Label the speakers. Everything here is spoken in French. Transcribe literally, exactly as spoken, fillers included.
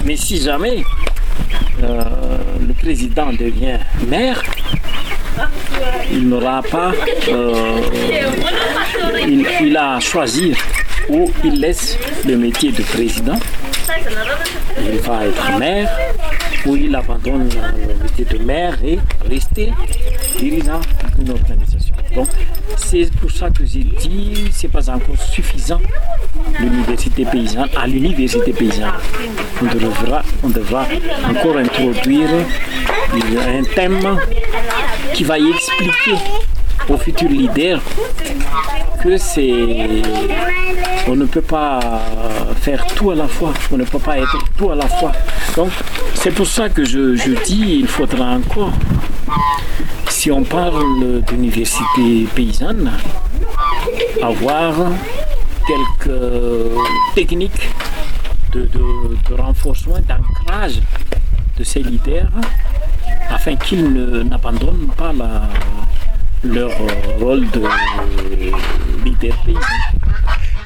Speaker 1: Mais si jamais euh, le président devient maire, il n'aura pas, euh, il, il a à choisir où il laisse le métier de président. Il va être maire, ou il abandonne le métier de maire et rester dirigeant d'une organisation. Donc, c'est pour ça que j'ai dit c'est pas encore suffisant l'université paysanne. À l'université paysanne, on devra, on devra encore introduire un thème qui va expliquer aux futurs leaders que c'est, on ne peut pas faire tout à la fois, on ne peut pas être tout à la fois. Donc c'est pour ça que je, je dis il faudra encore, si on parle d'université paysanne, avoir quelques techniques de, de, de renforcement, d'ancrage de ces leaders afin qu'ils ne, n'abandonnent pas la, leur rôle de leader paysan.